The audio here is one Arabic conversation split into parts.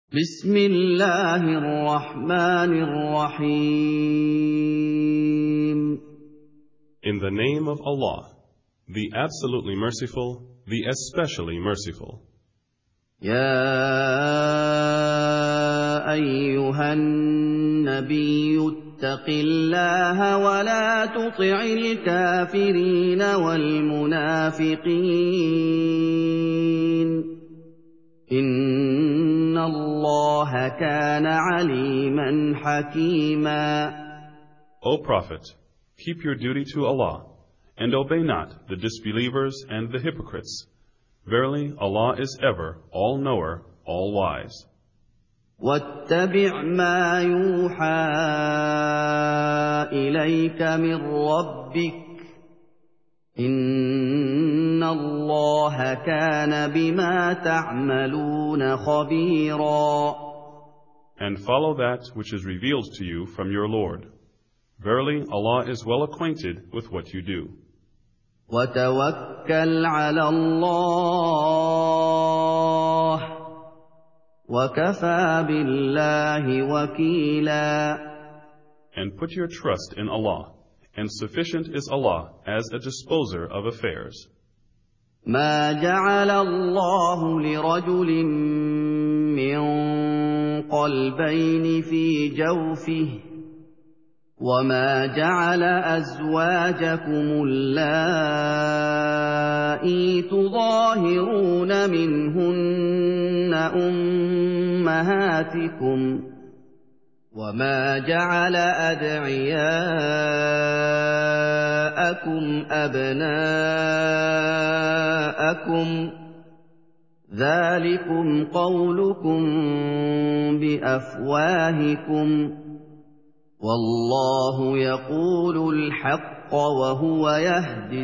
بسم الله الرحمن الرحيم. In the name of Allah, the absolutely merciful, the especially merciful. يا أيها النبي اتق الله ولا تطع الكافرين والمنافقين إن الله كان عليما حكيما. O Prophet, keep your duty to Allah, and obey not the disbelievers and the hypocrites. Verily, Allah is ever all-knower, all-wise. واتبع ما يوحى إليك من ربك إن الله كان بما تعملون خبيرا. And follow that which is revealed to you from your Lord. Verily, Allah is well acquainted with what you do. وتوكل على الله وكفى بالله وكيلا. And put your trust in Allah, and sufficient is Allah as a disposer of affairs. ما جعل الله لرجل من قلبين في جوفه وما جعل أزواجكم اللائي تظاهرون منهن أمهاتكم وما جعل أدعياءكم أبناءكم ذلكم قولكم بأفواهكم والله يقول الحق وهو يهدي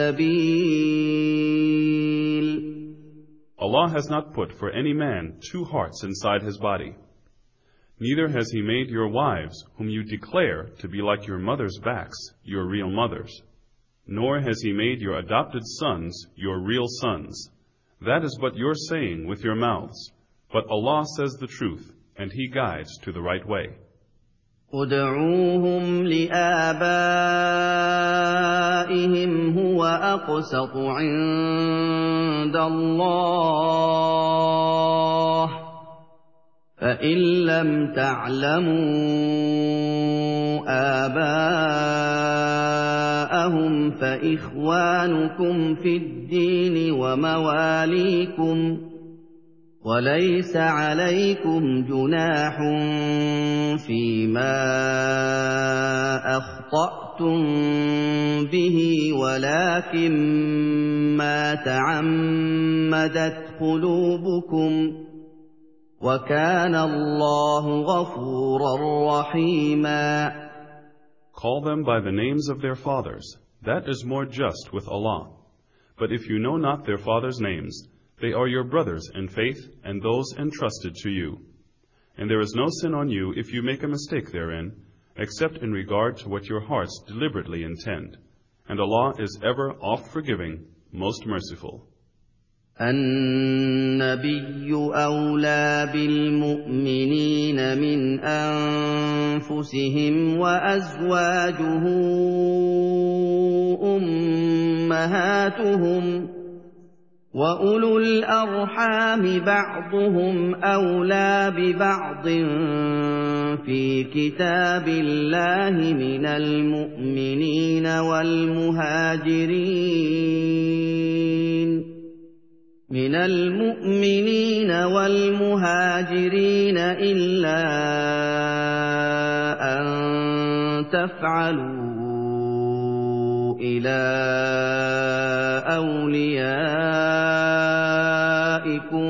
السبيل. Allah has not put for any man two hearts inside his body. Neither has He made your wives, whom you declare to be like your mother's backs, your real mothers. Nor has He made your adopted sons your real sons. That is but your saying with your mouths. But Allah says the truth, and He guides to the right way. ادعوهم لآبائهم هو أقسط عند الله فإن لم تعلموا آباءهم فإخوانكم في الدين ومواليكم وليس عليكم جناح فيما أخطأتم به ولكن ما تعمدت قلوبكم وكان الله غفورا رحيما. Call them by the names of their fathers. That is more just with Allah. But if you know not their fathers' names, they are your brothers in faith and those entrusted to you. And there is no sin on you if you make a mistake therein, except in regard to what your hearts deliberately intend. And Allah is ever oft-forgiving, most merciful. النبي أولى بالمؤمنين من أنفسهم وأزواجه أمهاتهم وأولو الأرحام بعضهم أولى ببعض في كتاب الله من المؤمنين والمهاجرين إلا أن تفعلوا إلى أوليائكم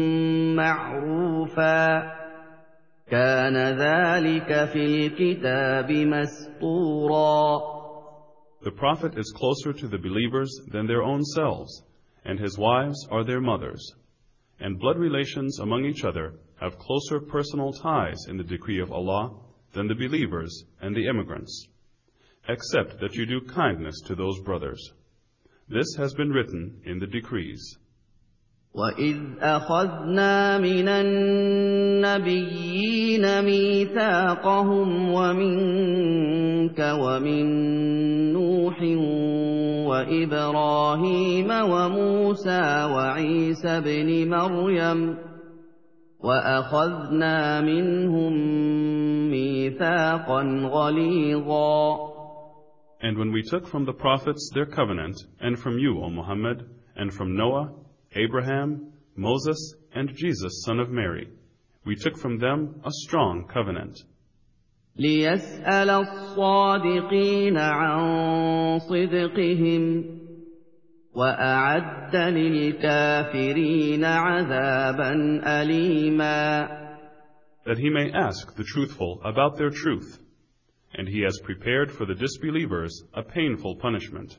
معروفا كان ذلك في الكتاب مسطورا. The Prophet is closer to the believers than their own selves, and his wives are their mothers. And blood relations among each other have closer personal ties in the decree of Allah than the believers and the immigrants, except that you do kindness to those brothers. This has been written in the decrees. وَإِذْ أَخَذْنَا مِنَ النَّبِيِّينَ مِيثَاقَهُمْ وَمِنكَ وَمِن نُّوحٍ وَإِبْرَاهِيمَ وَمُوسَىٰ وَعِيسَى ابْنِ مَرْيَمَ وَأَخَذْنَا مِنْهُم مِّيثَاقًا غَلِيظًا. And when we took from the prophets their covenant, and from you, O Muhammad, and from Noah, Abraham, Moses, and Jesus, son of Mary, we took from them a strong covenant. لِيَسْأَلَ الصَّادِقِينَ عَن صِدْقِهِمْ وَأَعَدَّ لِلْكَافِرِينَ عَذَابًا أَلِيمًا. That he may ask the truthful about their truth, and he has prepared for the disbelievers a painful punishment.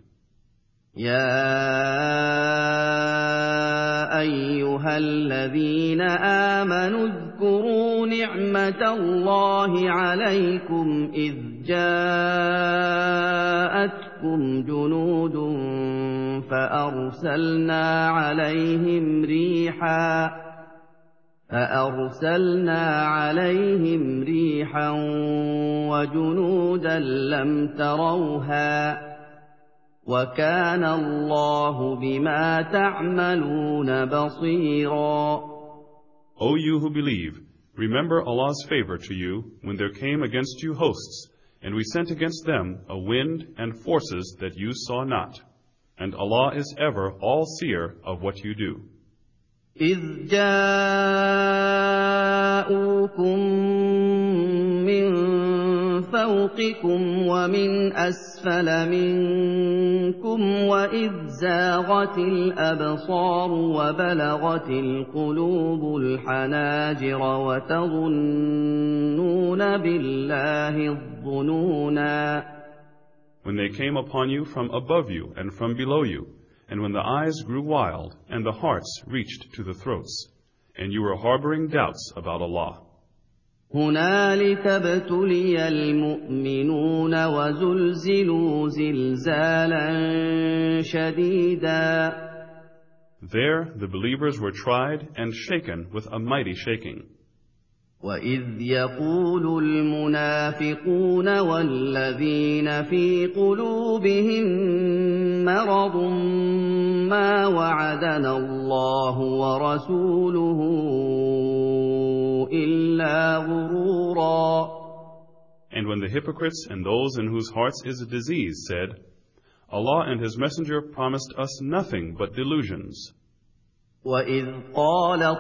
يَا أَيُّهَا الَّذِينَ آمَنُوا اذْكُرُوا نِعْمَةَ اللَّهِ عَلَيْكُمْ إِذْ جَاءَتْكُمْ جُنُودٌ فَأَرْسَلْنَا عَلَيْهِمْ رِيحًا وَجُنُودًا لَّمْ تَرَوْهَا وَكَانَ اللَّهُ بِمَا تَعْمَلُونَ بَصِيرًا. O you who believe, remember Allah's favor to you when there came against you hosts, and we sent against them a wind and forces that you saw not. And Allah is ever all-seer of what you do. إِذْ جَاءُوكُم مِّن فَوْقِكُمْ وَمِنْ أَسْفَلَ مِنكُمْ وَإِذْ زَاغَتِ الْأَبْصَارُ وَبَلَغَتِ الْقُلُوبُ الْحَنَاجِرَ وَتَظُنُّونَ بِاللَّهِ الظُّنُونَا. When they came upon you from above you and from below you, and when the eyes grew wild and the hearts reached to the throats, and you were harboring doubts about Allah. هُنَالِكَ ابْتُلِيَ الْمُؤْمِنُونَ وَزُلْزِلُوا زِلْزَالًا شَدِيدًا. There the believers were tried and shaken with a mighty shaking. وَإِذْ يَقُولُ الْمُنَافِقُونَ وَالَّذِينَ فِي قُلُوبِهِم مَّرَضٌ مَّا وَعَدَنَا اللَّهُ وَرَسُولُهُ إِلَّا غُرُورًا. And when the hypocrites and those in whose hearts is a disease said, Allah and His Messenger promised us nothing but delusions. وَإِذْ قَالَت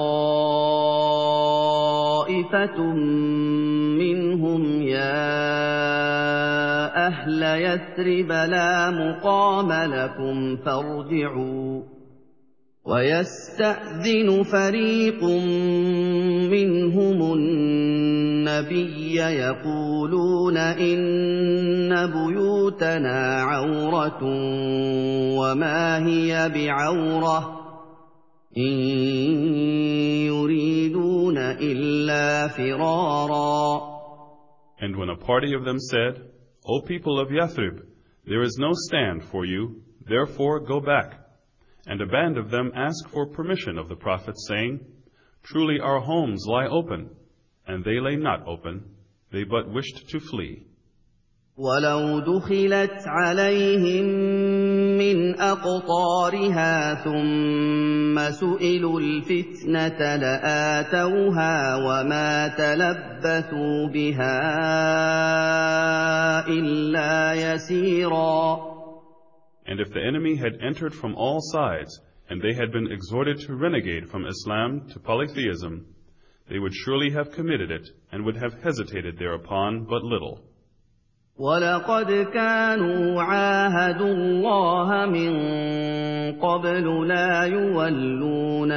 طَّائِفَةٌ مِّنْهُمْ يَا أَهْلَ يَثْرِبَ لَا مُقَامَ لَكُمْ فَارْجِعُوا وَيَسْتَأْذِنُ فَرِيقٌ مِّنْهُمُ النَّبِيَّ يَقُولُونَ إِنَّ بُيُوتَنَا عَوْرَةٌ وَمَا هِيَ بِعَوْرَةٍ إِن يُرِيدُونَ إِلَّا فِرَارًا. And when a party of them said, O people of Yathrib, there is no stand for you, therefore go back. And a band of them asked for permission of the Prophet, saying, Truly our homes lie open. And they lay not open, they but wished to flee. وَلَوْ دُخِلَتْ عَلَيْهِم مِّنْ أَقْطَارِهَا ثُمَّ سُئِلُوا الْفِتْنَةَ لَآتَوْهَا وَمَا تَلَبَّثُوا بِهَا إِلَّا يَسِيرًا. And if the enemy had entered from all sides, and they had been exhorted to renegade from Islam to polytheism, they would surely have committed it, and would have hesitated thereupon but little. وَلَقَدْ كَانُوا عَاهَدُوا اللَّهَ مِن قَبْلُ لَا يُوَلُّونَ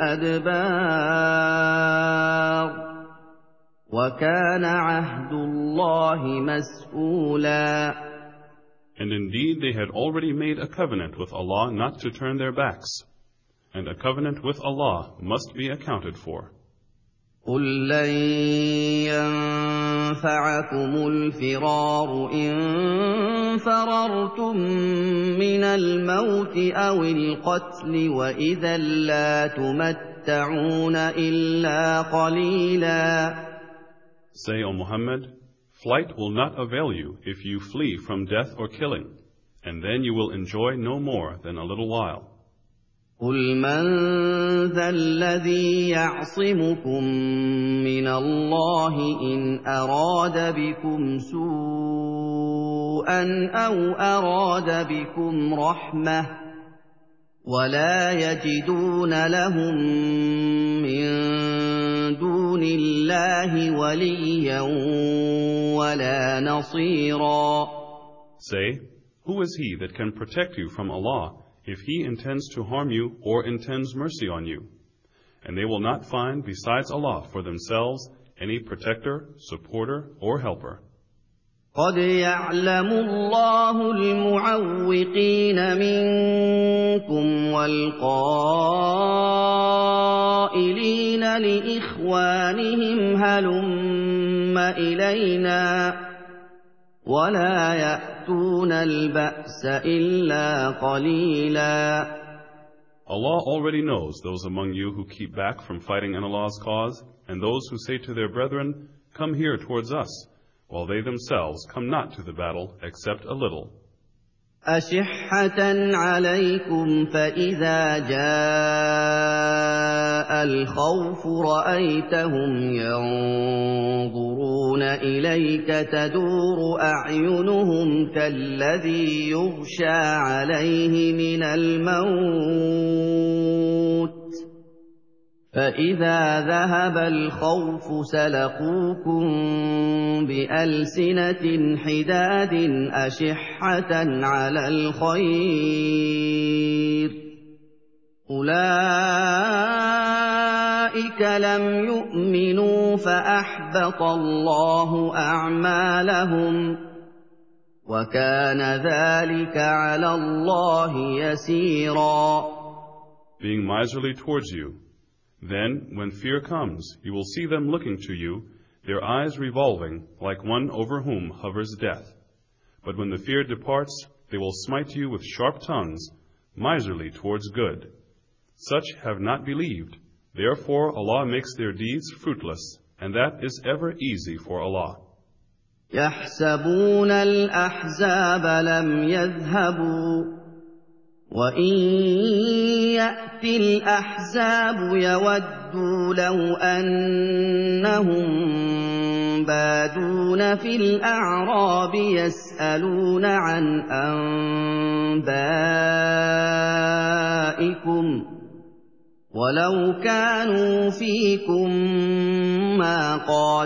الْأَدْبَارَ وَكَانَ عَهْدُ اللَّهِ مَسْئُولًا. And indeed they had already made a covenant with Allah not to turn their backs, and a covenant with Allah must be accounted for. قُل لَّن يَنفَعَكُمُ الْفِرَارُ إِن فررتم من الموت أو القتل وإذا لا تمتعون إلا قليلا. Say, O Muhammad, flight will not avail you if you flee from death or killing, and then you will enjoy no more than a little while. قل من ذا الذي يعصمكم من الله إن أراد بكم سوءا أو أراد بكم رحمة ولا يجدون لهم من دون الله وليا ولا نصيرا. Say, who is he that can protect you from Allah if he intends to harm you or intends mercy on you? And they will not find besides Allah for themselves any protector, supporter, or helper. قد يعلم الله المعوقين منكم والقائلين لإخوانهم هلم إلينا ولا يأتون البأس إلا قليلا. Allah already knows those among you who keep back from fighting in Allah's cause, and those who say to their brethren, "Come here towards us," while they themselves come not to the battle except a little. أشحة عليكم فإذا جاء الخوف رأيتهم ينظرون إليك تدور أعينهم كالذي يغشى عليه من الموت فإذا ذهب الخوف سلقوكم بألسنة حداد أشحة على الخير أولئك لم يؤمنوا فأحبط الله أعمالهم وكان ذلك على الله يسيرا. Being miserly towards you. Then, when fear comes, you will see them looking to you, their eyes revolving like one over whom hovers death. But when the fear departs, they will smite you with sharp tongues, miserly towards good. Such have not believed. Therefore Allah makes their deeds fruitless, and that is ever easy for Allah. يحسبون الأحزاب لم يذهبوا وإن يأتي الأحزاب يودوا لو أنهم بادون في الأعراب يسألون عن أنبائكم ولو كانوا فيكم ما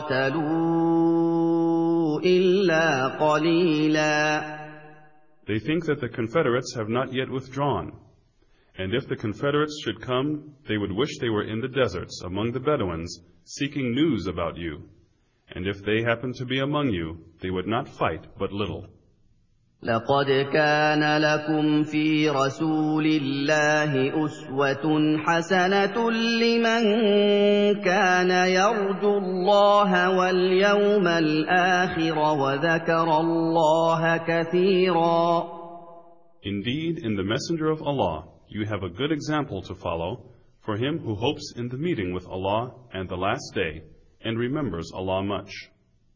قاتلوا إلا قليلا. They think that the Confederates have not yet withdrawn. And if the Confederates should come, they would wish they were in the deserts among the Bedouins, seeking news about you. And if they happened to be among you, they would not fight but little. لقد كان لكم في رسول الله أسوة حسنة لمن كان يرجو الله واليوم الآخر وذكر الله كثيرا. Indeed, in the Messenger of Allah, you have a good example to follow for him who hopes in the meeting with Allah and the last day and remembers Allah much.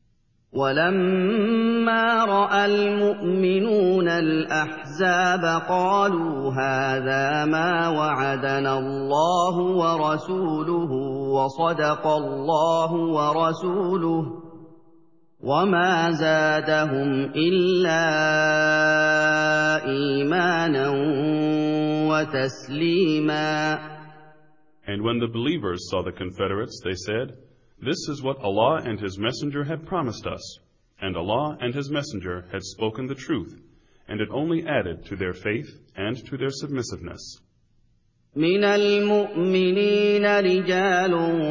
ولما رأى المؤمنون الأحزاب قالوا هذا ما وعدنا الله ورسوله وصدق الله ورسوله وما زادهم إلا إيمانا وتسليما. And when the believers saw the Confederates, they said, "This is what Allah and His Messenger had promised us, and Allah and His Messenger had spoken the truth, and it only added to their faith and to their submissiveness." من المؤمنين رجال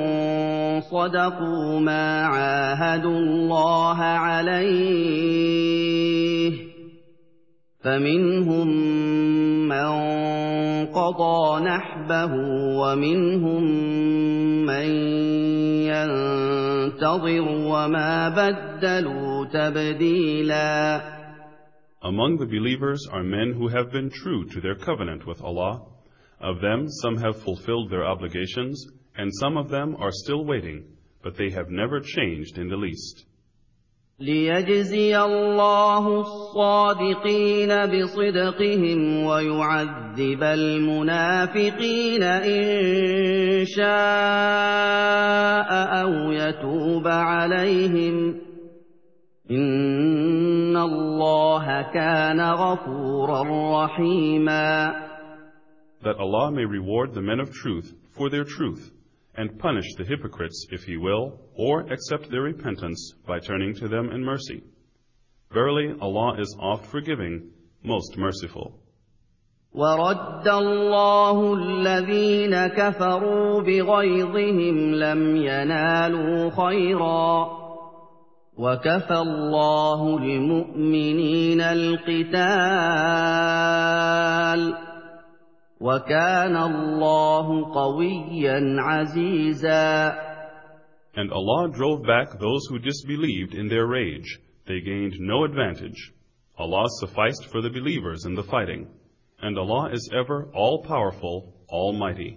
صدقوا ما عاهدوا الله عليه فمنهم من قضى نحبه ومنهم من ينتظر وما بدلوا تبديلا. Among the believers are men who have been true to their covenant with Allah. Of them, some have fulfilled their obligations, and some of them are still waiting, but they have never changed in the least. ليجزي الله الصادقين بصدقهم ويعذب المنافقين إن شاء أو يتوب عليهم إن الله كان غفورا رحيما. That Allah may reward the men of truth for their truth, and punish the hypocrites if He will, or accept their repentance by turning to them in mercy. Verily, Allah is oft forgiving, most merciful. وَرَدَّ اللَّهُ الَّذِينَ كَفَرُوا بِغَيظِهِمْ لَمْ يَنَالُوا خَيْرًا وَكَفَى اللَّهُ الْمُؤْمِنِينَ الْقِتَالَ وَكَانَ اللَّهُ قَوِيًّا عَزِيزًا. And Allah drove back those who disbelieved in their rage. They gained no advantage. Allah sufficed for the believers in the fighting. And Allah is ever all-powerful, almighty.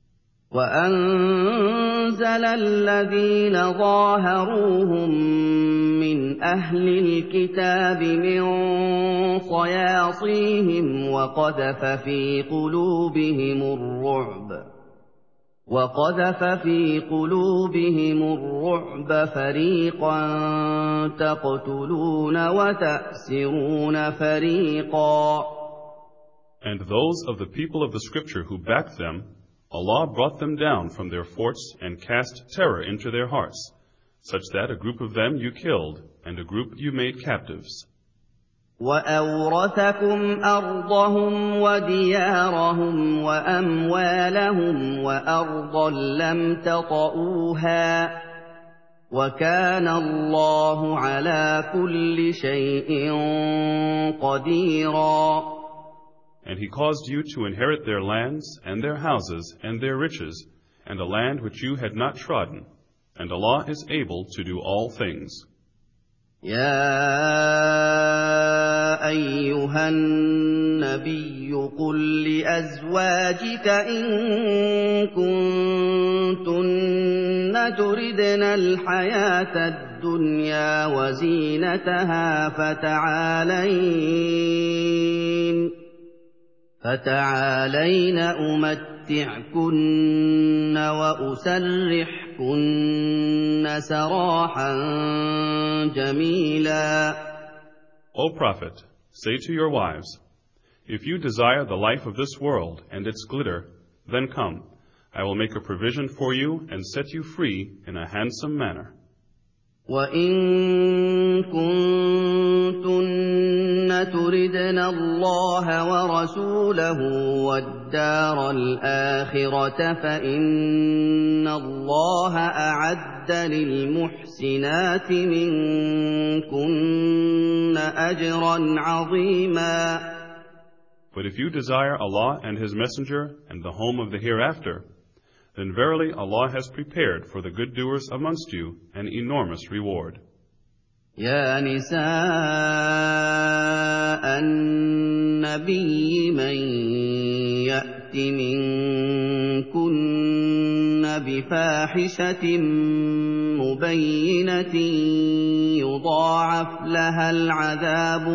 وَأَنزَلَ الَّذِينَ ظَاهَرُوهُم مِّنْ أَهْلِ الْكِتَابِ مِن صَيَاصِيهِمْ وَقَذَفَ فِي قُلُوبِهِمُ الرُّعْبَ فَرِيقًا تَقْتُلُونَ وَتَأْسِرُونَ فَرِيقًا. And those of the people of the Scripture who backed them, Allah brought them down from their forts and cast terror into their hearts, such that a group of them you killed, and a group you made captives. وَأَوْرَثَكُمْ أَرْضَهُمْ وَدِيَارَهُمْ وَأَمْوَالَهُمْ وَأَرْضًا لَّمْ تَطَئُوهَا وَكَانَ اللَّهُ عَلَىٰ كُلِّ شَيْءٍ قَدِيرًا. And He caused you to inherit their lands and their houses and their riches, and a land which you had not trodden. And Allah is able to do all things. يَا أَيُّهَا النَّبِيُّ قُل لِّأَزْوَاجِكَ إِن كُنتُنَّ تُرِدْنَ الْحَيَاةَ الدُّنْيَا وَزِينَتَهَا فَتَعَالَيْنَ أُمَتِّعْكُنَّ وَأُسَرِّحْكُنَّ سَرَاحًا جَمِيلًا. O Prophet, say to your wives, if you desire the life of this world and its glitter, then come, I will make a provision for you and set you free in a handsome manner. وَإِن كُنتُنَّ تُرِدْنَ اللَّهَ وَرَسُولَهُ وَالدَّارَ الْآخِرَةَ فَإِنَّ اللَّهَ أَعَدَّ لِلْمُحْسِنَاتِ مِنكُنَّ أَجْرًا عَظِيمًا. But if you desire Allah and His Messenger and the home of the hereafter, then verily Allah has prepared for the good doers amongst you an enormous reward. يا نساء النبي من يأت منكن بفاحشة مبينة يضاعف لها العذاب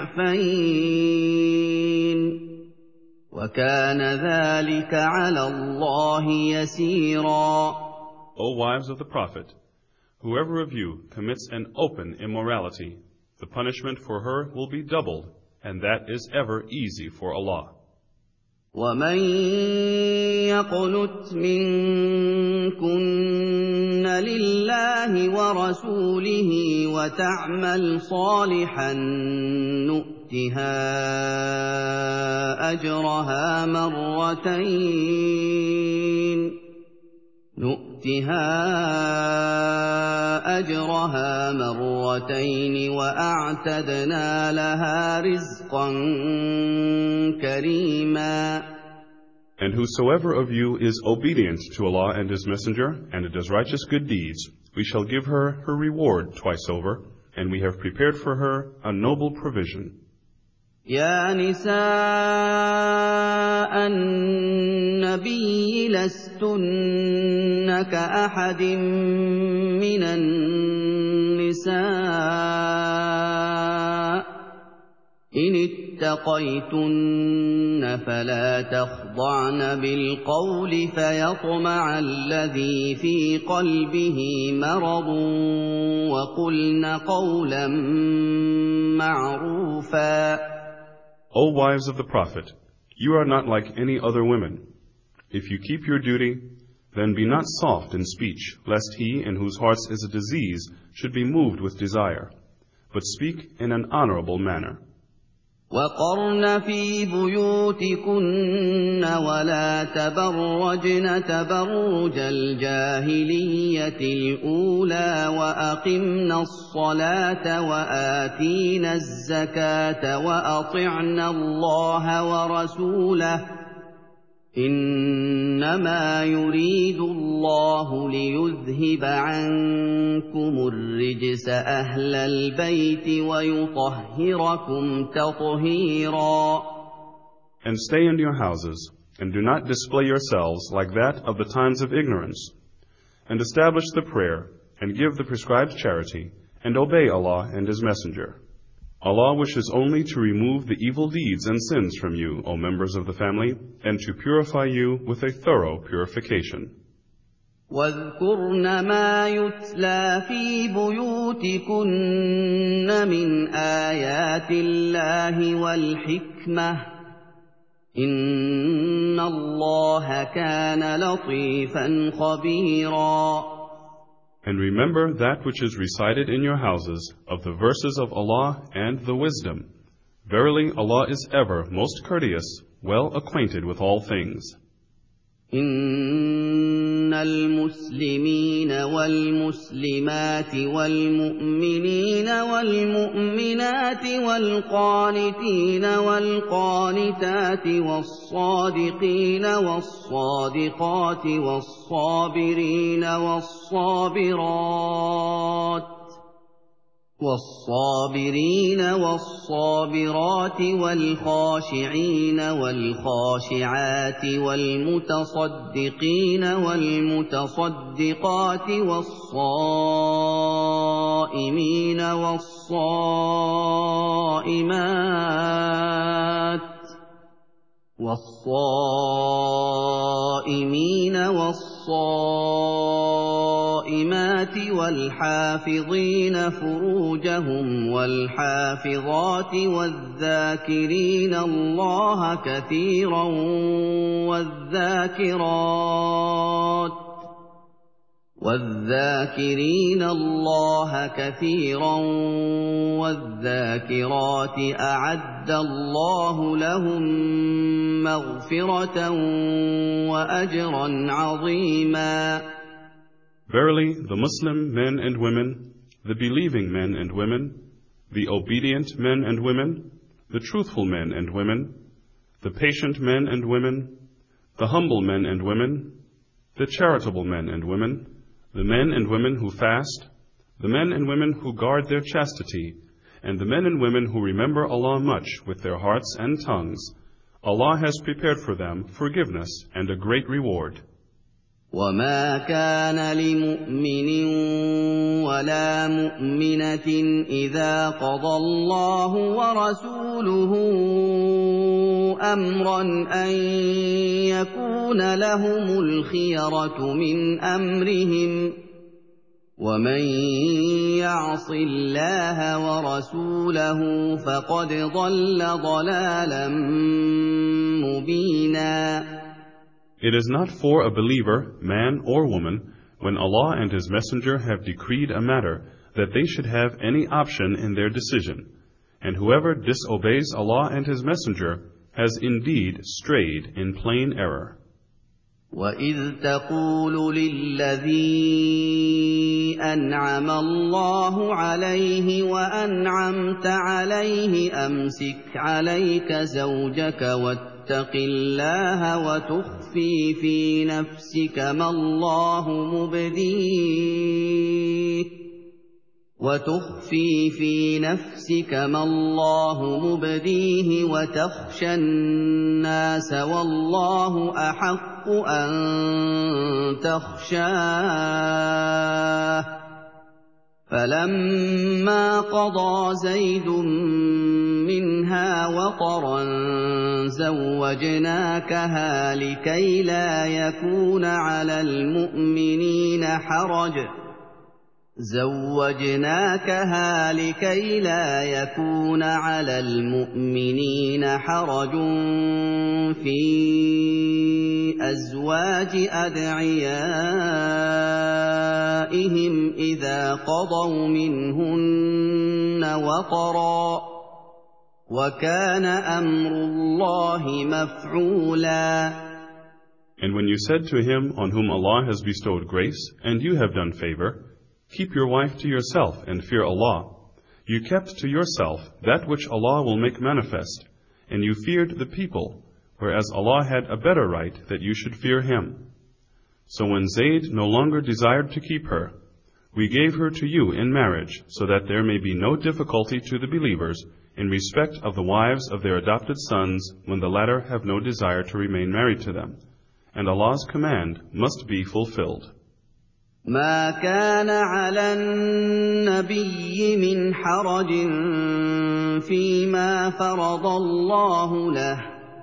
ضعفين وَكَانَ ذَلِكَ عَلَى اللَّهِ يَسِيرًا. O wives of the Prophet, whoever of you commits an open immorality, the punishment for her will be doubled, and that is ever easy for Allah. وَمَن يَقْنُتْ مِنكُنَّ لِلَّهِ وَرَسُولِهِ وَتَعْمَلْ صَالِحًا نُؤْتِهَا أَجْرَهَا مَرَّتَيْنِ وَأَعْتَدْنَا لَهَا رِزْقًا كَرِيمًا. And whosoever of you is obedient to Allah and His Messenger, and does righteous good deeds, we shall give her her reward twice over, and we have prepared for her a noble provision. يا نساء النبي لستن كأحد من النساء إن اتقيتن فلا تخضعن بالقول فيطمع الذي في قلبه مرض وقلن قولا معروفا. O wives of the Prophet, you are not like any other women. If you keep your duty, then be not soft in speech, lest he in whose hearts is a disease should be moved with desire, but speak in an honorable manner. وَقَرْنَ فِي بُيُوتِكُنَّ وَلَا تَبَرَّجْنَ تَبَرُّجَ الْجَاهِلِيَّةِ الْأُولَىٰ وَأَقِمْنَ الصَّلَاةَ وَآتِينَ الزَّكَاةَ وَأَطِعْنَ اللَّهَ وَرَسُولَهُ إِنَّمَا يُرِيدُ اللَّهُ لِيُذْهِبَ عَنكُمُ الرِّجْسَ أَهْلَ الْبَيْتِ وَيُطَهِّرَكُمْ تَطْهِيرًا. And stay in your houses, and do not display yourselves like that of the times of ignorance, and establish the prayer, and give the prescribed charity, and obey Allah and His Messenger. Allah wishes only to remove the evil deeds and sins from you, O members of the family, and to purify you with a thorough purification. وَاذْكُرْنَ مَا يُتْلَى فِي بُيُوتِكُنَّ مِنْ آيَاتِ اللَّهِ وَالْحِكْمَةِ إِنَّ اللَّهَ كَانَ لَطِيفًا خَبِيرًا. And remember that which is recited in your houses of the verses of Allah and the wisdom. Verily, Allah is ever most courteous, well acquainted with all things. إِنَّ الْمُسْلِمِينَ وَالْمُسْلِمَاتِ وَالْمُؤْمِنِينَ وَالْمُؤْمِنَاتِ وَالْقَانِتِينَ وَالْقَانِتَاتِ وَالصَّادِقِينَ وَالصَّادِقَاتِ وَالصَّابِرِينَ وَالصَّابِرَاتِ وَالْخَاشِعِينَ وَالْخَاشِعَاتِ وَالْمُتَصَدِّقِينَ وَالْمُتَصَدِّقَاتِ وَالصَّائِمِينَ والصائمات والحافظين فروجهم والحافظات والذاكرين الله كثيرا والذاكرات أعد الله لهم مغفرة وأجرا عظيما. Verily, the Muslim men and women, the believing men and women, the obedient men and women, the truthful men and women, the patient men and women, the humble men and women, the charitable men and women, the men and women who fast, the men and women who guard their chastity, and the men and women who remember Allah much with their hearts and tongues, Allah has prepared for them forgiveness and a great reward. وَمَا كَانَ لِمُؤْمِنٍ وَلَا مُؤْمِنَةٍ إِذَا قَضَى اللَّهُ وَرَسُولُهُ أَمْرًا أَن يَكُونَ لَهُمُ الْخِيَرَةُ مِنْ أَمْرِهِمْ ۗ وَمَن يَعْصِ اللَّهَ وَرَسُولَهُ فَقَدْ ضَلَّ ضَلَالًا مُّبِينًا. It is not for a believer, man or woman, when Allah and His Messenger have decreed a matter, that they should have any option in their decision. And whoever disobeys Allah and His Messenger has indeed strayed in plain error. وَإِذْ تَقُولُ لِلَّذِي أَنْعَمَ اللَّهُ عَلَيْهِ وَأَنْعَمْتَ عَلَيْهِ أَمْسِكْ عَلَيْكَ زَوْجَكَ وَاتَّقِ اللَّهَ وَتُخْفِي فِي نَفْسِكَ مَا اللَّهُ مُبْدِيهِ وتخفي في نفسك ما الله مبديه وتخشى الناس والله أحق أن تخشاه فلما قضى زيد منها وطرا زوجناكها لكي لا يكون على المؤمنين حرج في أزواج أدعيائهم إذا قضوا منهن وطرا وكان أمر الله مفعولا. And when you said to him on whom Allah has bestowed grace, and you have done favor, keep your wife to yourself and fear Allah, you kept to yourself that which Allah will make manifest, and you feared the people, whereas Allah had a better right that you should fear Him. So when Zayd no longer desired to keep her, we gave her to you in marriage, so that there may be no difficulty to the believers in respect of the wives of their adopted sons when the latter have no desire to remain married to them. And Allah's command must be fulfilled. ما كان على النبي من حرج فيما فرض الله له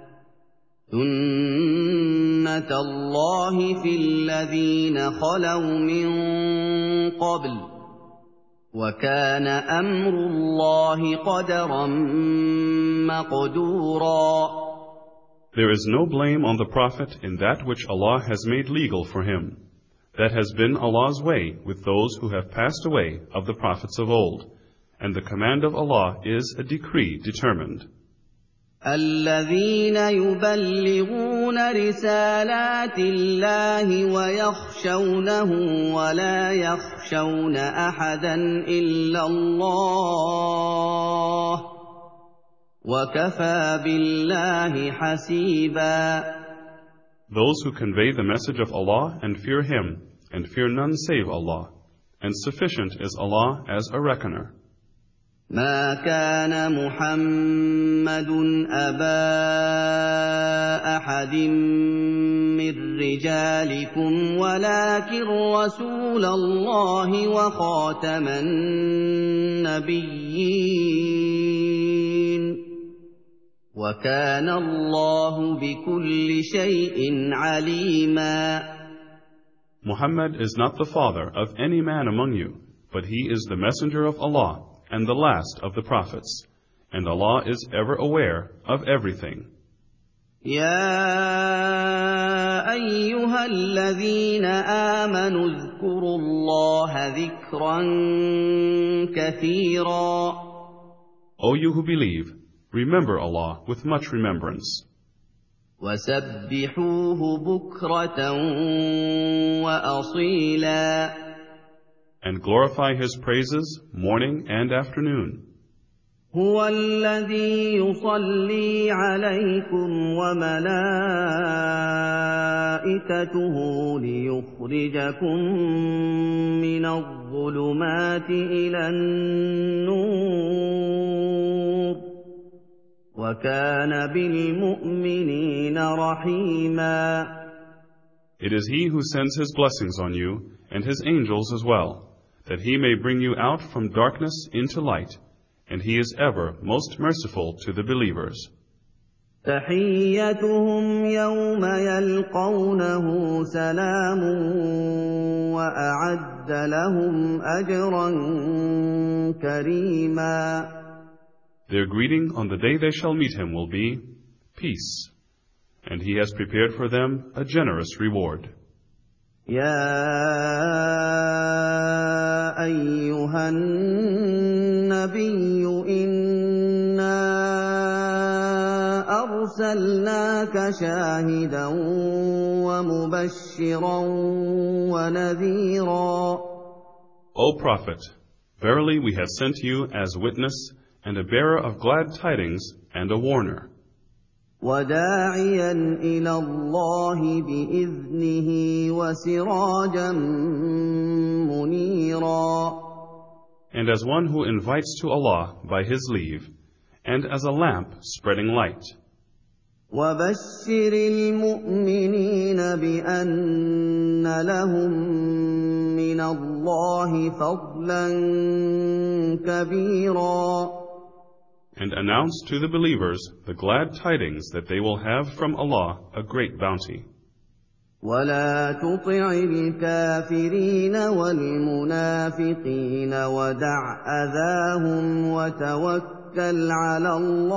سنة الله في الذين خلوا من قبل وكان أمر الله قدرا مقدورا. There is no blame on the Prophet in that which Allah has made legal for him. That has been Allah's way with those who have passed away of the prophets of old, and the command of Allah is a decree determined. الذين يبلغون رسالات الله ويخشونه ولا يخشون أحدا إلا الله وكفى بالله حسيبا. Those who convey the message of Allah and fear Him, and fear none save Allah, and sufficient is Allah as a reckoner. ما كان محمد أبا أحد من رجالكم ولكن رسول الله وخاتم النبيين وكان الله بكل شيء عليما. Muhammad is not the father of any man among you, but he is the messenger of Allah and the last of the prophets, and Allah is ever aware of everything. يا أيها الذين آمنوا اذكروا الله ذكرا كثيرا. O you who believe, remember Allah with much remembrance. وسبحوه بكرة وأصيلا. And glorify His praises morning and afternoon. هو الذي يصلي عليكم وملائكته ليخرجكم من الظلمات إلى النور وكان بالمؤمنين رحيما. It is He who sends His blessings on you and His angels as well, that He may bring you out from darkness into light, and He is ever most merciful to the believers. تحيتهم يوم يلقونه سلام وأعد لهم أجرا كريما. Their greeting on the day they shall meet Him will be peace, and He has prepared for them a generous reward. يا أيها النبي إنا أرسلناك شاهدا ومبشرا ونذيرا. O Prophet, verily we have sent you as witness and a bearer of glad tidings and a warner. وداعيا إلى الله بإذنه وسراجا منيرا. and as one who invites to Allah by His leave, and as a lamp spreading light. وَبَشِّرِ الْمُؤْمِنِينَ بِأَنَّ لَهُم مِّنَ اللَّهِ فَضْلًا كَبِيرًا. And announce to the believers the glad tidings that they will have from Allah a great bounty. وَلَا تُطِعِ الْكَافِرِينَ وَالْمُنَافِقِينَ وَدَعْ أَذَاهُمْ وَتَوَكَّلْ عَلَى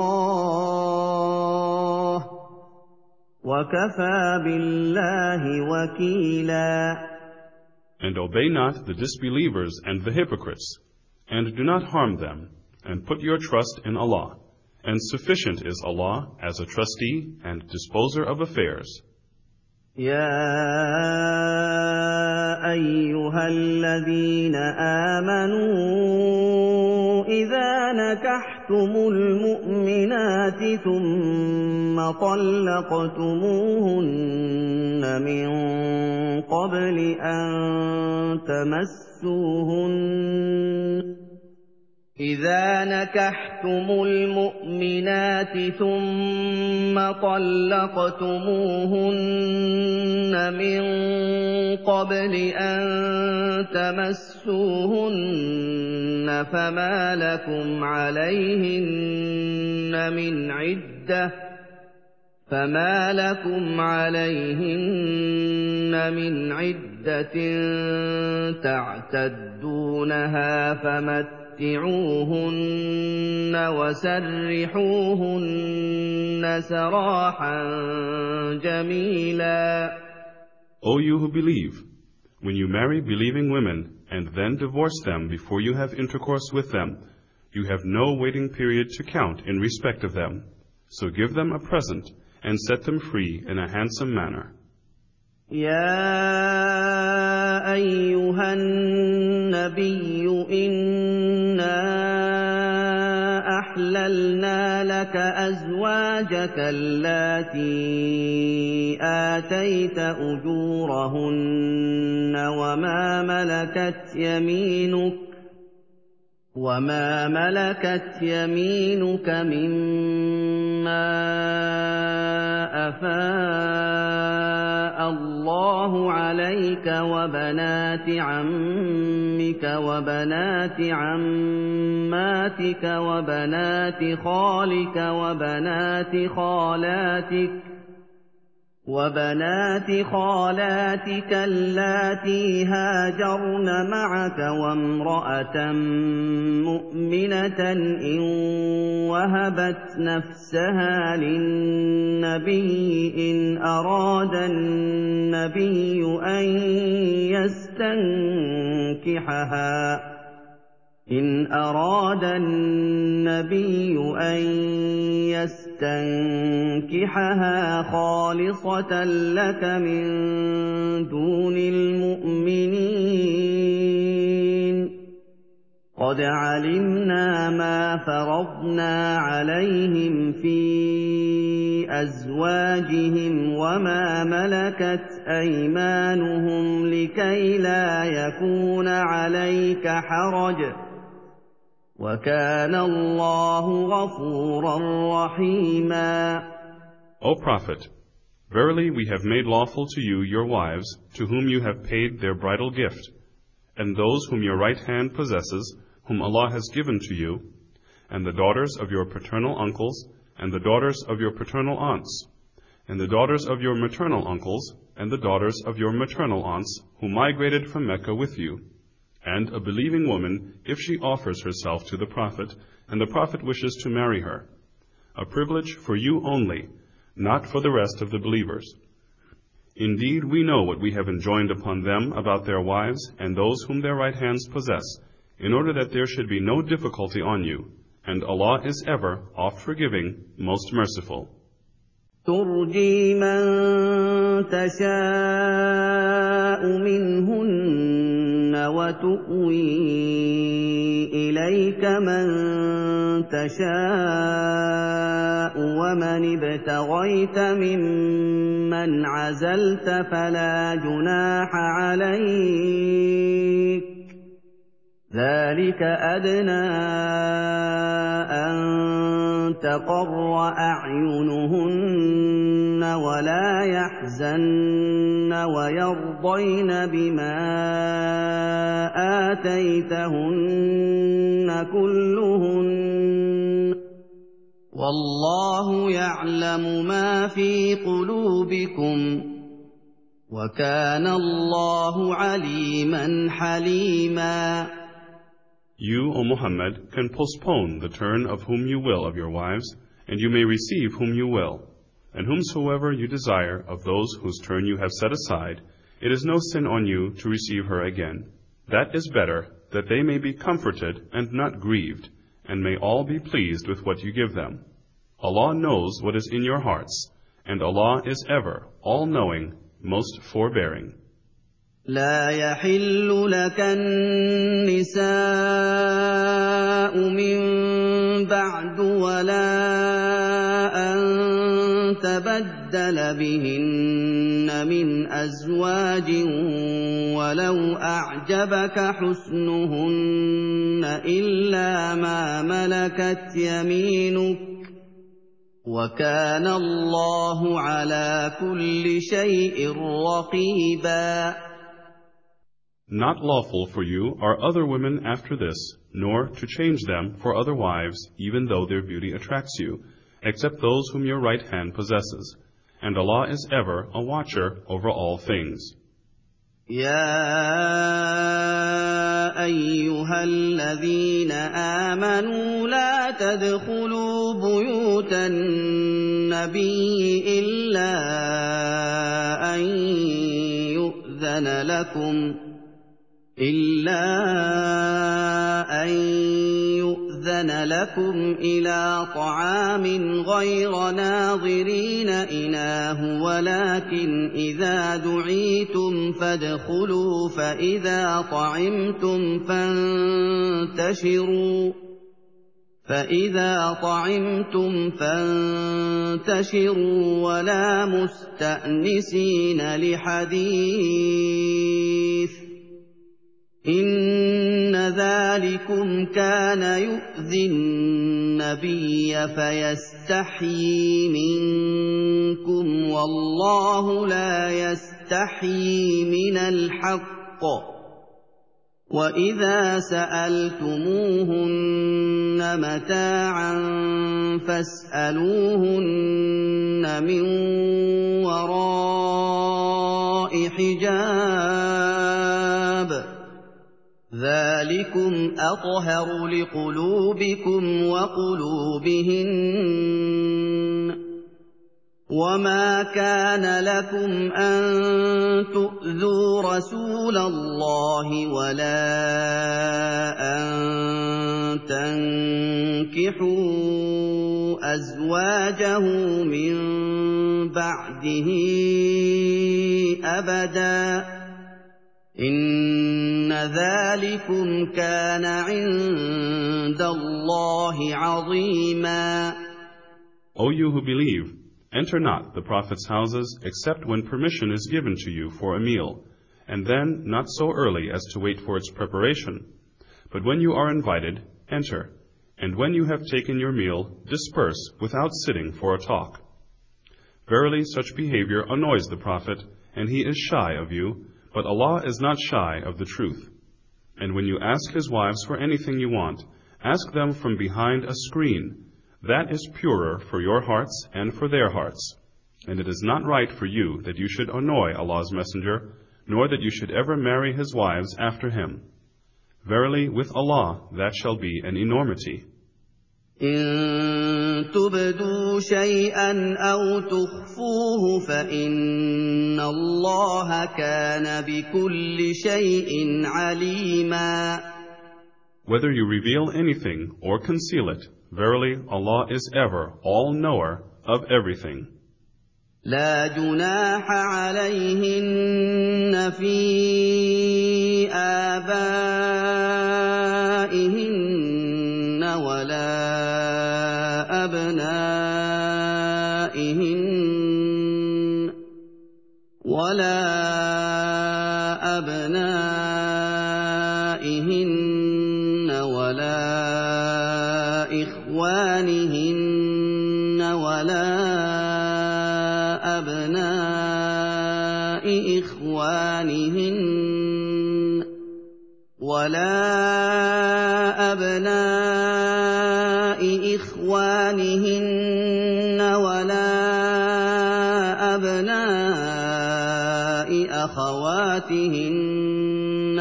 اللَّهِ وَكَفَى بِاللَّهِ وَكِيلًا. And obey not the disbelievers and the hypocrites, and do not harm them, and put your trust in Allah, and sufficient is Allah as a trustee and disposer of affairs. يَا أَيُّهَا الَّذِينَ آمَنُوا إِذَا نَكَحْتُمُ الْمُؤْمِنَاتِ ثُمَّ طَلَّقْتُمُوهُنَّ مِن قَبْلِ أَن تَمَسُّوهُنَّ إِذَا نَكَحْتُمُ الْمُؤْمِنَاتِ ثُمَّ طَلَّقْتُمُوهُنَّ مِن قَبْلِ أَن تَمَسُّوهُنَّ فَمَا لَكُمْ عَلَيْهِنَّ مِنْ عِدَّةٍ تَعْتَدُّونَهَا فَمَتِّعُوهُنَّ وَسَرِّحُوهُنَّ سَرَاحًا جَمِيلًا. O you who believe, when you marry believing women and then divorce them before you have intercourse with them, you have no waiting period to count in respect of them. So give them a present and set them free in a handsome manner. يَا أَيُّهَا النَّبِيُّ إِنَّا أَحْلَلْنَا لَكَ أَزْوَاجَكَ اللَّاتِي آتَيْتَ أُجُورَهُنَّ وَمَا مَلَكَتْ يَمِينُكَ مِمَّا أَفَاءَ اللَّهُ عَلَيْكَ وَبَنَاتِ عَمِّكَ وَبَنَاتِ عَمَّاتِكَ وَبَنَاتِ خَالِكَ وَبَنَاتِ خَالَاتِكَ اللَّاتِي هَاجَرْنَ مَعَكَ وَامْرَأَةً مُّؤْمِنَةً إِن وَهَبَتْ نَفْسَهَا لِلنَّبِيِّ إِنْ أَرَادَ النَّبِيُّ أَن يَسْتَنكِحَهَا خَالِصَةً لَّكَ مِن دُونِ الْمُؤْمِنِينَ قَدْ عَلِمْنَا مَا فَرَضْنَا عَلَيْهِمْ فِي أَزْوَاجِهِمْ وَمَا مَلَكَتْ أَيْمَانُهُمْ لِكَيْ لَا يَكُونَ عَلَيْكَ حَرَجٌ وَكَانَ اللَّهُ غَفُورًا رَّحِيمًا. O Prophet, verily we have made lawful to you your wives, to whom you have paid their bridal gift, and those whom your right hand possesses, whom Allah has given to you, and the daughters of your paternal uncles, and the daughters of your paternal aunts, and the daughters of your maternal uncles, and the daughters of your maternal aunts, who migrated from Mecca with you, and a believing woman, if she offers herself to the Prophet, and the Prophet wishes to marry her, a privilege for you only, not for the rest of the believers. Indeed, we know what we have enjoined upon them about their wives and those whom their right hands possess, in order that there should be no difficulty on you, and Allah is ever oft forgiving, most merciful. تُرْجِي مَن تَشَاءُ مِنْهُنَّ وَتُؤْوِي إِلَيْكَ مَن تَشَاءُ وَمَنِ ابْتَغَيْتَ مِمَّنْ عَزَلْتَ فَلَا جُنَاحَ عَلَيْكَ ذلك أدنى أن تقر أعينهن ولا يحزن ويرضين بما آتيتهن كلهن والله يعلم ما في قلوبكم وكان الله عليما حليما. You, O Muhammad, can postpone the turn of whom you will of your wives, and you may receive whom you will. And whomsoever you desire of those whose turn you have set aside, it is no sin on you to receive her again. That is better, that they may be comforted and not grieved, and may all be pleased with what you give them. Allah knows what is in your hearts, and Allah is ever all-knowing, most forbearing. لا يحل لك النساء من بعد ولا أن تبدل بهن من أزواج ولو أعجبك حسنهن إلا ما ملكت يمينك وكان الله على كل شيء رقيبا. Not lawful for you are other women after this, nor to change them for other wives, even though their beauty attracts you, except those whom your right hand possesses. And Allah is ever a watcher over all things. يا أيها الذين آمنوا لا تدخلوا بيوت النبي إلا أن يؤذن لكم إلى طعام غير ناظرين إناه ولكن إذا دعيتم فادخلوا فإذا طعمتم فانتشروا ولا مستأنسين لحديث إن ذلكم كان يؤذي النبي فيستحيي منكم والله لا يستحيي من الحق وإذا سألتموهن متاعا فاسألوهن من وراء حجاب ذلكم أطهر لقلوبكم وقلوبهن وما كان لكم أن تؤذوا رسول الله ولا أن تنكحوا أزواجه من بعده أبدا إن ذلكم كان عند الله عظيما. O you who believe, enter not the Prophet's houses except when permission is given to you for a meal, and then not so early as to wait for its preparation. But when you are invited, enter, and when you have taken your meal, disperse without sitting for a talk. Verily such behavior annoys the Prophet, and he is shy of you, but Allah is not shy of the truth. And when you ask his wives for anything you want, ask them from behind a screen. That is purer for your hearts and for their hearts. And it is not right for you that you should annoy Allah's Messenger, nor that you should ever marry his wives after him. Verily, with Allah that shall be an enormity. إن تبدوا شيئا أو تخفوه فإن الله كان بكل شيء عليما. Whether you reveal anything or conceal it, verily Allah is ever all-knower of everything. لا جناح عليهن في آبائهن ولا أبنائهن ولا إخوانهن ولا أبناء إخوانهن ولا أبناء أخواتهن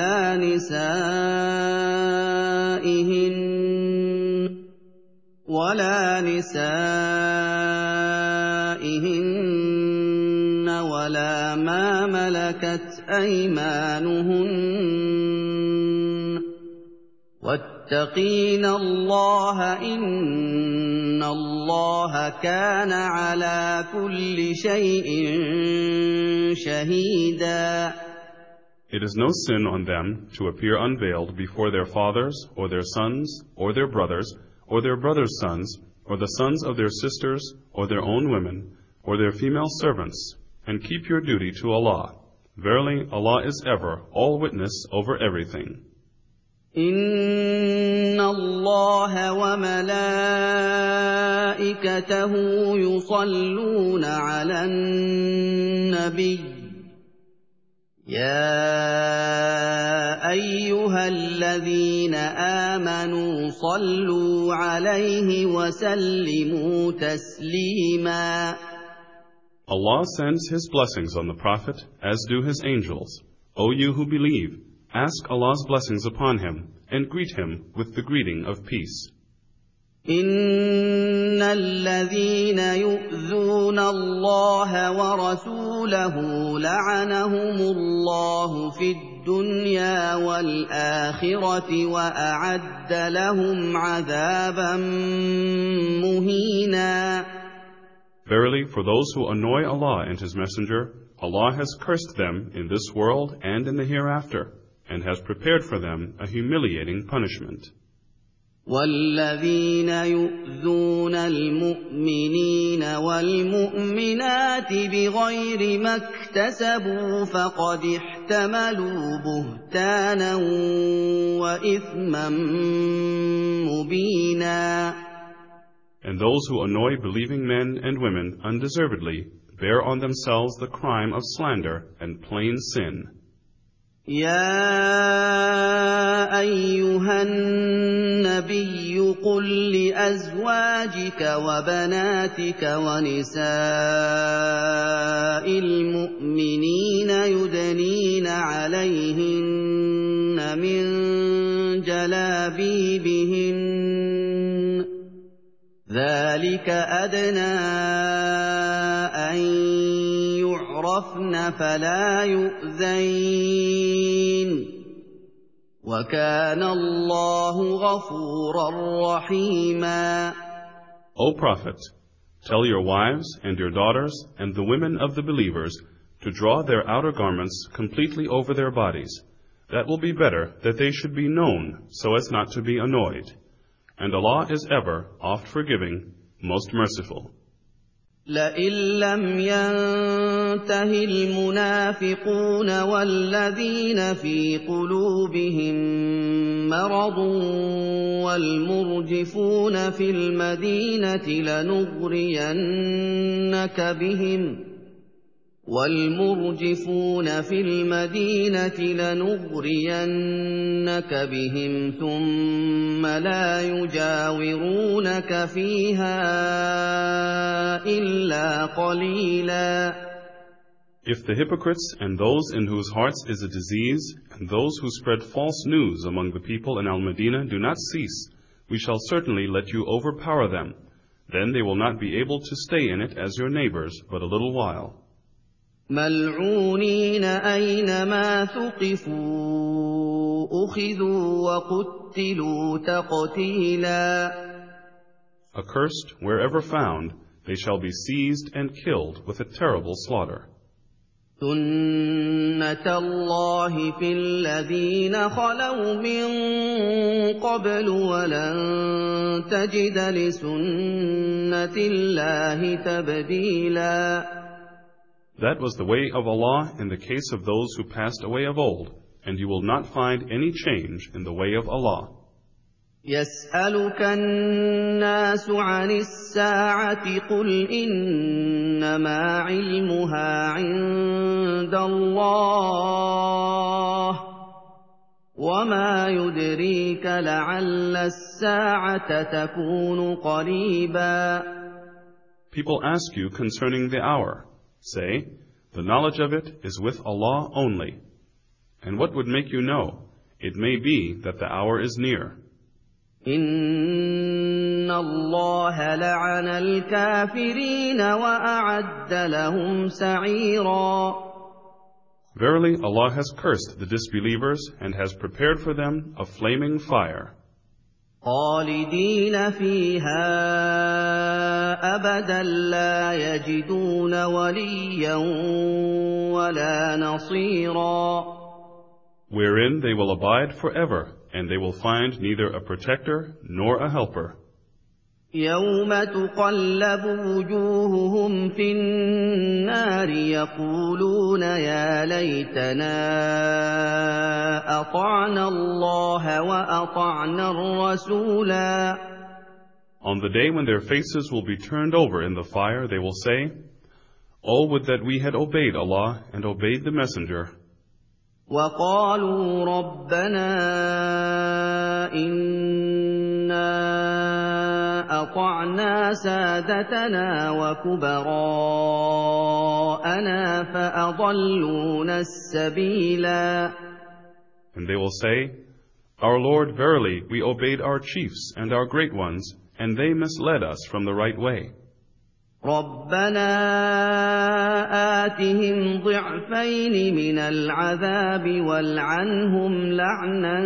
ولا نسائهن ولا ما ملكت أيمانهن واتقين الله إن الله كان على كل شيء شهيدا. It is no sin on them to appear unveiled before their fathers, or their sons, or their brothers, or their brothers' sons, or the sons of their sisters, or their own women, or their female servants, and keep your duty to Allah. Verily, Allah is ever all witness over everything. إن الله وملائكته يصلون على النبي يا أيها الذين آمنوا صلوا عليه وسلموا تسليما. Allah sends His blessings on the Prophet, as do His angels. O you who believe, ask Allah's blessings upon him, and greet him with the greeting of peace. إن الذين يؤذون الله ورسوله لعنهم الله في الدنيا والآخرة وأعد لهم عذابا مهينا. Verily, for those who annoy Allah and His Messenger, Allah has cursed them in this world and in the hereafter, and has prepared for them a humiliating punishment. وَالَّذِينَ يُؤْذُونَ الْمُؤْمِنِينَ وَالْمُؤْمِنَاتِ بِغَيْرِ مَا اكْتَسَبُوا فَقَدِ احْتَمَلُوا بُهْتَانًا وَإِثْمًا مُّبِينًا. And those who annoy believing men and women undeservedly bear on themselves the crime of slander and plain sin. يا أيها النبي قل لأزواجك وبناتك ونساء المؤمنين يدنين عليهن من جلابيبهن ذلك أدنى أن يعرفن فلا يؤذين وكان الله غفورا رحيما. O Prophet, tell your wives and your daughters and the women of the believers to draw their outer garments completely over their bodies. That will be better that they should be known so as not to be annoyed. And Allah is ever oft forgiving, most merciful. لئن لم ينته المنافقون والذين في قلوبهم مرض والمرجفون في المدينة لنغرينك بهم ثم لا يجاورونك فيها إلا قليلا. If the hypocrites and those in whose hearts is a disease and those who spread false news among the people in Al-Madinah do not cease, we shall certainly let you overpower them. Then they will not be able to stay in it as your neighbors but a little while. ملعونين أينما ثقفوا أخذوا وقتلوا تقتيلا. Accursed wherever found, they shall be seized and killed with a terrible slaughter. سُنَّةَ اللَّهِ فِي الَّذِينَ خَلَوْا مِن قَبْلُ وَلَن تَجِدَ لِسُنَّةِ اللَّهِ تَبْدِيلًا. That was the way of Allah in the case of those who passed away of old, and you will not find any change in the way of Allah. يسألك الناس عن الساعة قل إنما علمها عند الله وما يدريك لعل الساعة تكون قريبا. People ask you concerning the hour. Say, the knowledge of it is with Allah only. And what would make you know? It may be that the hour is near. إن الله لعن الكافرين وأعد لهم سعيرا. Verily, Allah has cursed the disbelievers and has prepared for them a flaming fire. خالدين فيها أبدا لا يجدون وليا ولا نصيرا. Wherein they will abide forever, and they will find neither a protector nor a helper. يوم تقلب وجوههم في النار يقولون يا ليتنا أطعنا الله وأطعنا الرسولا. On the day when their faces will be turned over in the fire, they will say, Oh, would that we had obeyed Allah and obeyed the Messenger. وقالوا ربنا إنا أطعنا سادتنا وكبراءنا فأضلونا السبيلا. And they will say, Our Lord, verily, we obeyed our chiefs and our great ones, and they misled us from the right way. ربنا آتهم ضعفين من العذاب والعنهم لعنا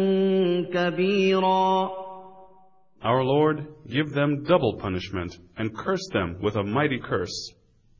كبيرا. Our Lord, give them double punishment and curse them with a mighty curse.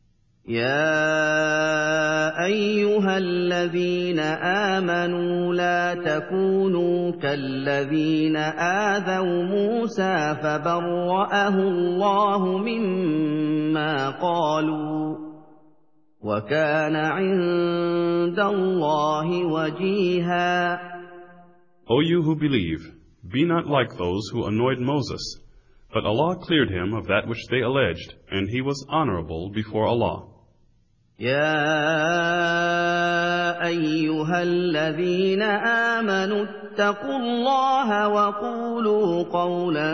يا أيها الذين آمنوا لا تكونوا كالذين آذوا موسى فبرأه الله مما قالوا وكان عند الله وجيها. O you who believe, be not like those who annoyed Moses, but Allah cleared him of that which they alleged, and he was honorable before Allah. يا أيها الذين آمنوا اتقوا الله وقولوا قولا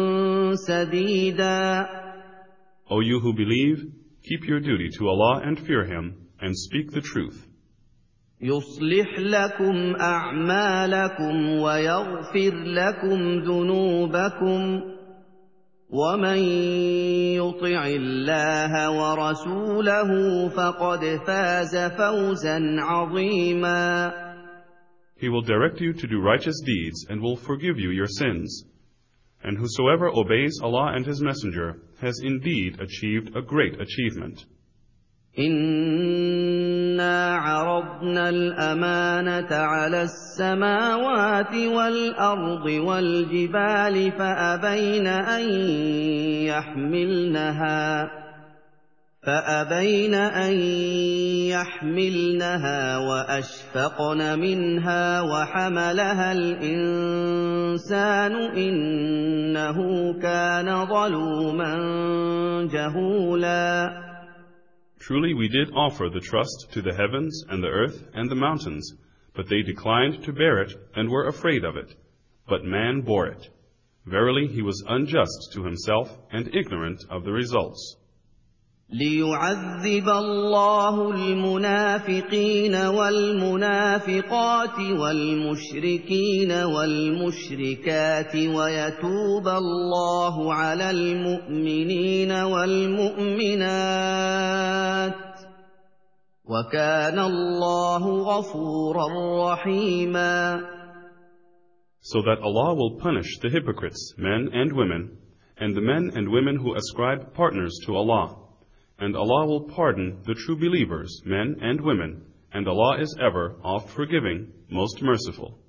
سديدا. O you who believe, keep your duty to Allah and fear Him, and speak the truth. يصلح لكم أعمالكم ويغفر لكم ذنوبكم ومن يطع الله ورسوله فقد فاز فوزا عظيما. He will direct you to do righteous deeds and will forgive you your sins. And whosoever obeys Allah and His Messenger has indeed achieved a great achievement. إنا عرضنا الأمانة على السماوات والأرض والجبال فأبين أن يحملنها وأشفقن منها وحملها الإنسان إنه كان ظلوما جهولا. Truly we did offer the trust to the heavens and the earth and the mountains, but they declined to bear it and were afraid of it. But man bore it. Verily he was unjust to himself and ignorant of the results. ليعذب الله المنافقين والمنافقات والمشركين والمشركات ويتوب الله على المؤمنين والمؤمنات وكان الله غفورا رحيما. So that Allah will punish the hypocrites, men and women, and the men and women who ascribe partners to Allah. And Allah will pardon the true believers, men and women, and Allah is ever oft forgiving, most merciful.